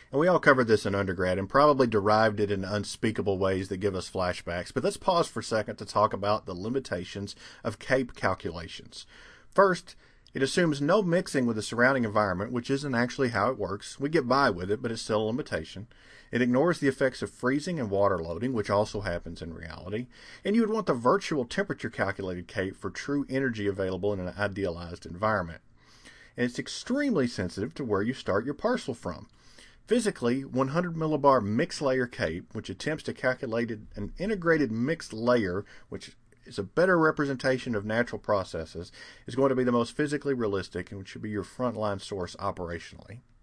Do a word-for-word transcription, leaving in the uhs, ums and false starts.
And we all covered this in undergrad and probably derived it in unspeakable ways that give us flashbacks. But let's pause for a second to talk about the limitations of CAPE calculations. First, it assumes no mixing with the surrounding environment, which isn't actually how it works. We get by with it, but it's still a limitation. It ignores the effects of freezing and water loading, which also happens in reality. And you would want the virtual temperature calculated CAPE for true energy available in an idealized environment. And it's extremely sensitive to where you start your parcel from. Physically, one hundred millibar mixed layer CAPE, which attempts to calculate an integrated mixed layer, which is a better representation of natural processes, is going to be the most physically realistic and should be your frontline source operationally.